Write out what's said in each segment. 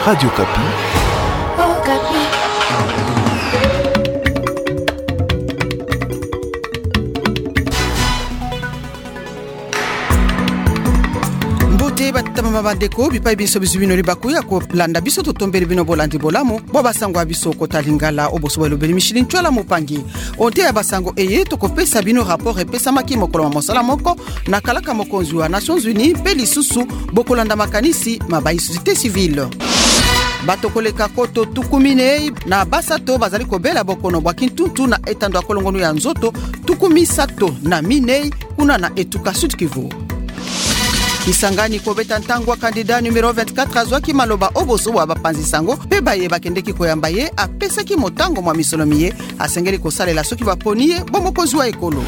Radio Kapi. Kapi. Mbote batama bandeko bipai biso bizubino libaku ya ko landa biso totombeli bino bolandi bolamu bo basango biso kota lingala oboso balobeli mishili ntwala mopangi onte ya basango eye tokopesa bino rapport epesa maki mokolo wa mosala moko na kalaka mokonzi wa Nations Unies pe lisusu bokolanda makanisi mabai société civile. Bato koleka koto tukumine na basato bazali kobela bokono bwa kintuntu na etando akolongonu ya nzoto tukumisato na minei kuna na etuka Sud Kivu. Kisangani kobeta ntangwa kandida numero 24 azwaki maloba oboso wa bapanzi sango pe baye bakendeki koyamba ye apesaki motango mwa misolomiye asengeli kosalela soki baponiye bomokozi wa ekolo.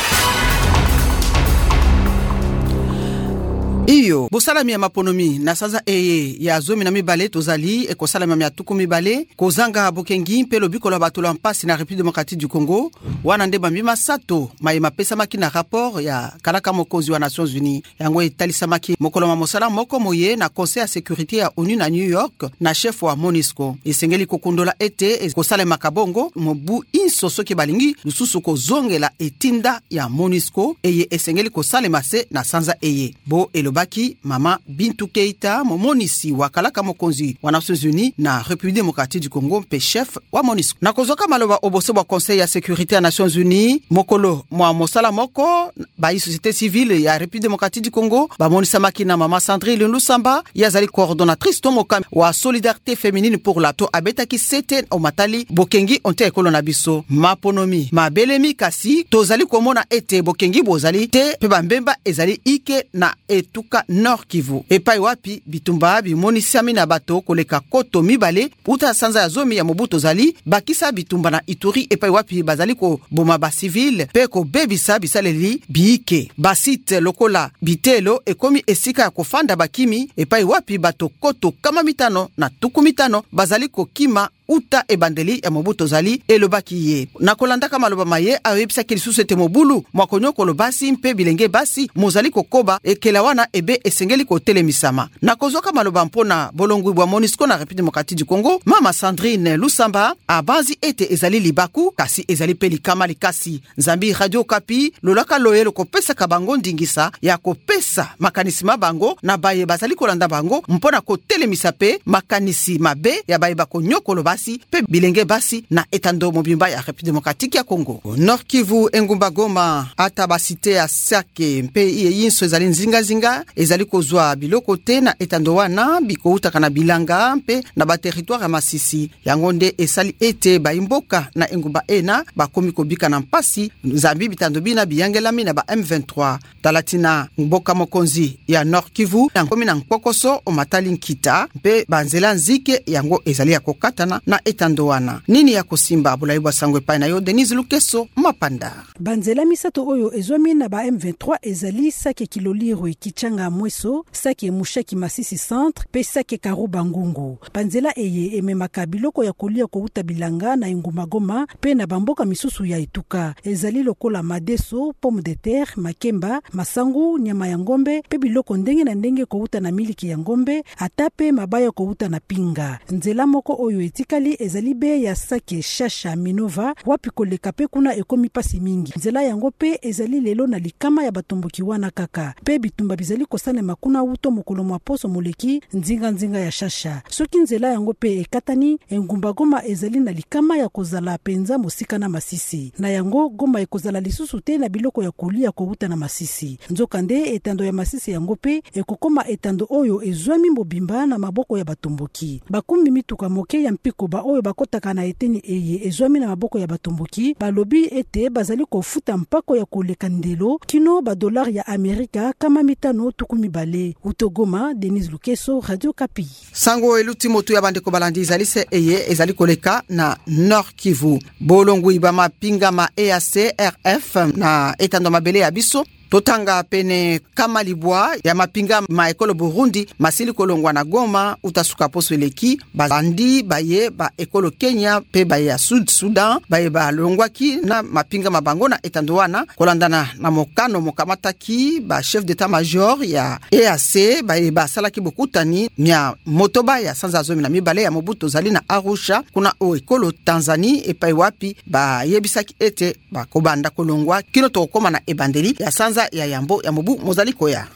Iyo bosalami ya maponomi na sanza eye ya zomi na mibale tozali ekosalami ya tuku mibale kozanga bokengi mpe lobiko la batolo mpasi na République démocratique du Congo wana nde bambi masato mayema pesa maki na rapport ya kalaka mokonzi wa Nations Unies yango etalisa maki mokolo wa mosala moko moye na conseil ya sécurité ya ONU na New York na chef wa MONUSCO esengeli kokundola ete ekosalema kabongo mobu inso soki balingi lususu kozongela etinda ya MONUSCO eye esengeli kosalema se na sanza eye bo baki mama Bintou Keita momonisi wa kalaka mokonzi wa Nations Unies na République démocratique du Congo pe chef wa MONUSCO na kozoka maloba oboso wa conseil ya sécurité ya Nations Unies mokolo mwa mosala moko ba société civile ya République démocratique du Congo ba monisa makina mama Sandrine Lusamba yazali coordonnatrice tomoka wa solidarité féminine pour la to abetaki sete omatali bokengi onte ekolo na biso maponomi mabelemi kasi tozali komona ete bokengi bozali te pe bambemba ezali ike na etuka Nord Kivu epai wapi bitumba bimonisiami na bato koleka koto mibale uta sanza ya zomi ya mobuto zali bakisa bitumba na Ituri epai wapi bazali ko boma ba civil pe ko bebisa bisaleli biike basite lokola bitelo ekomi esika ya kofanda bakimi epai wapi bato koto kama mitano na tuku mitano bazali ko kima uta ebandeli ya mobuto zali elobaki ye na kolanda kama loba maye awebisa kilisusu ete mobulu mwakonyoko lobasi mpe bilenge basi mozali kokoba ekela wana ebe esengeli kotelemisama na kozoka maloba mpona bolongwi bwa MONUSCO na République démocratique du Congo mama Sandrine Lusamba abanzi ete ezali libaku kasi ezali peli kama likasi Nzambi Radio Kapi lolaka loyelo kopesa kabango ndingisa ya kopesa makanisi mabango na baye bazali kolanda bango mpona kotelemisa pe makanisi mabe ya baye bakonyoko lobasi pe bilenge basi na etando mobimba ya République démocratique ya Congo. Nord Kivu engumba Goma ata basite ya Sake mpe yinso ezali nzinga ezali kozwa biloko te na etando wana biko utaka na bilanga mpe na ba territoire ya Masisi yango nde esali ete baimboka na engumba ena bakomi kobika na mpasi Nzambi bitando bina biyangelami na ba M23 talatina mboka mokonzi ya Nord Kivu na komi na Nkokoso omatali nkita mpe banzela nzike yango ezali ya kokatana na etando wana nini ya kosimba bulaibu sangwe pai na yo Denise Lukeso mapanda banzela misato oyo ezwami na ba M23 ezali Sake Kiloliro Kichanga Mweso Sake Mushaki Masisi Centre pe Sake Karuba Ngungu banzela eye ememaka biloko ya kolia ko utabilanga na engumba Goma pe na bamboka misusu ya etuka ezali lokola madeso pomme de terre makemba masangu nyama ya ngombe pe biloko ndenge na ndenge ko uta na miliki ya ngombe atape mabaya ko uta na pinga nzela moko oyo etikali ezali be ya Sake Shasha Minova wapi koleka pe kuna ekomi pasi mingi nzela yango pe ezali lelo na likama ya batomboki wana kaka pe bitumba bizali kosana makuna uto mokolo mwa poso moleki nzinga ya Shasha soki nzela yango pe ekatani engumba Goma ezali na likama ya kozala penza mosika na Masisi na yango Goma ekozala lisusu te na biloko ya kolia ko uta na Masisi nzokande etando ya Masisi yango pe ekokoma etando oyo ezwami mobimba na maboko ya batomboki bakumbi mituka moke ya mpiko ba oyo bakotaka na eteni eye ezwami na maboko ya batomboki balobi ete bazali kofuta mpako ya koleka ndelo kino ba dollar ya Amerika kama mitano tukumi bale utogoma Denise Lukeso Radio Kapi sango eluti moto ya bande ko balandi ezali se eye ezali koleka na Nord Kivu bolongo ibama pinga ma EAC RF na etando mabele ya biso totanga pene kama libwa ya mapinga ma ekolo Burundi masili kolongwa na Goma utasuka poso eleki bandi baye ba ekolo Kenya pe baye ya Sudan baye ba longwaki na mapinga mabango na etandoana kolandana na mokano mokamataki ba chef d'état major ya EAC baye ba salaki bokutani mia motoba ya sanza zomi na mibale ya Mobutu zali na Arusha kuna o ekolo Tanzanie epai wapi ba yebisaki ete ba kobanda kolongwa kino tokoma na ebandeli ya sanza ya yambo ya Mobu mozali koya.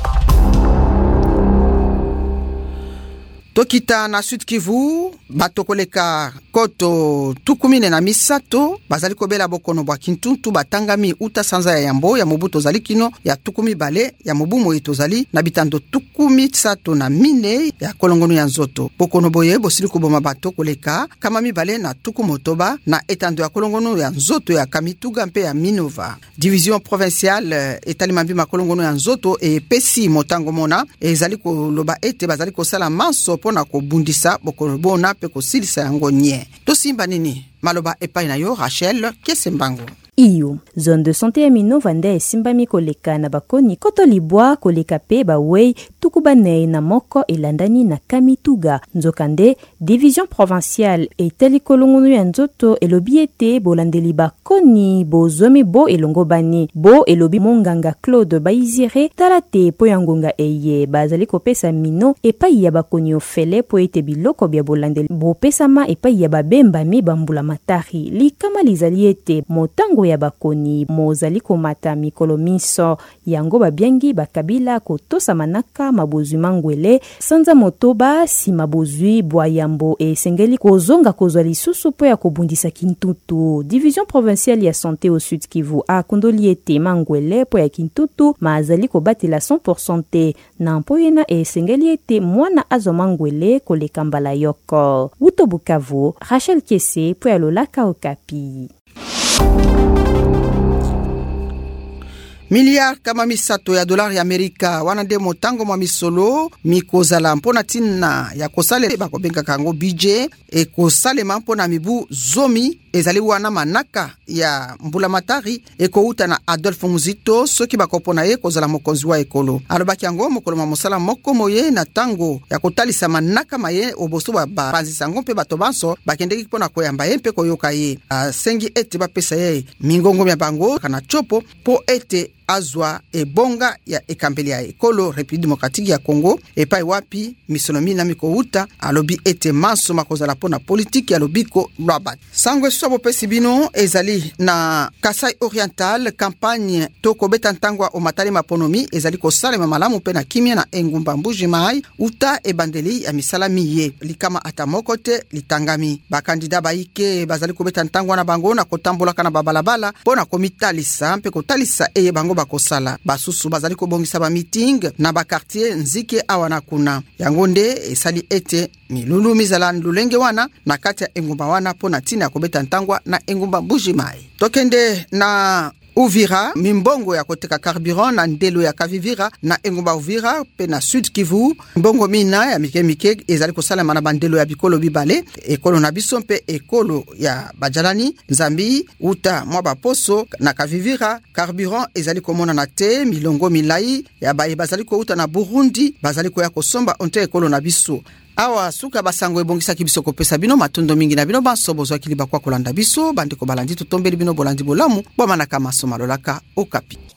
Tokita na Sud Kivu batokoleka koto tukumine na misato bazali kobela bokono bwa Kintuntu batangami uta sanza ya yambo ya Mobutu zali kino ya tukumi bale ya Mobu moito zali na bitando tukumi sato na mine ya kolongono ya nzoto bokono boye bosili kuboma batokoleka kama mibale na tukumotoba na etando ya kolongono ya nzoto ya Kamituga mpe ya Minova. Division provinciale etali mambima kolongono ya nzoto e pesi motango mona ezali koloba ete bazali kosala manso pona kobundisa bokono bona pe kosilisa yango nye. Tosimba nini maloba epai na yo Rachel Kesembango. Iyo zone de santé ya Minova nde esimbami koleka na bakoni koto libwa koleka pe bawei tukubanei na moko elandani na Kamituga nzokande division provinciale etali kolongono ya nzoto elobi ete bolandeli bakoni bozomi bo elongo bani bo elobi monganga Claude Baizire talate po ya ngonga eye bazali kopesa mino epai ya bakoni ofele po ete biloko bya bolandeli bopesama epai ya babembami bambula matari likama lizali ete motango ya bakoni mozali komata mikolo miso yango babyangi bakabila kotosa manaka mabozwi mangwele sanza motoba si mabozwi bwayambo esengeli kozonga kozwa lisusu po ya kobundisa Kintutu. Division provinciale ya santé au Sud Kivu akondoli ete mangwele po ya Kintutu mazali kobatela 100% te na mpoyena esengeli ete mwana azo mangwele koleka mbala yoko. Wuto Bukavu, Rachel Kese po ya Lolaka Okapi. Miliard kama misato ya dolari ya Amerika wanande motango mwa misolo mikozala mpona tina ya kosale bakobenga kango budget e kosale mpona mibu zomi ezali wana manaka ya mbula matari ekouta na Adolphe Muzito soki bakopona ye kozala mokonzi wa ekolo alobaki yango mokolo mosala moko moye na tango ya kotalisa manaka maye oboso ba panzisango mpe bato banso bakendeki pona koyamba ye mpe koyoka ye sengi ete bapesa ye mingongo ya bango kana chopo po ete azwa ebonga ya ekambeli ya ekolo République démocratique ya Congo epai wapi misolomi na mikouta alobi ete manso makozala pona politique ya lobiko Rabat. Sangwe sobo pesi bino ezali na Kasai Oriental campagne toko betantangwa o matali maponomi ezali kosale malamu pe na kimia na engumba mbuji mai uta ebandeli ya misala miye likama atamoko te litangami bakandida baike bazali kobetantangwa na bango na kotambola kana babalabala pona komitalisa mpe kotalisa eye bango bakosala basusu bazali kobongisa ba meeting na ba quartier nzike awana kuna yango nde esali ete milulu mizala lulenge wana na kati ya engumba wana pona tina ya kobeta ntangwa na engumba mbuji mai. Tokende na Uvira mimbongo ya koteka carburant na ndelo ya Kavivira na engumba Uvira pe na Sud Kivu mbongo mina ya mike ezali kosala na bandelo ya bikolo bibale ekolo na biso mpe ekolo ya Bajalani Nzambi uta mwa baposo na Kavivira carburant ezali komona na te milongo milai ya baye bazali ko uta na Burundi bazali ko ya kosomba onte ekolo na biso awa suka basango ebongisa kibiso kopesa bino matondo mingi na bino banso bozwa kiliba kwa kolanda biso bandiko balandi totombeli bino bolandi bolamu bwa manaka maso malolaka Okapi.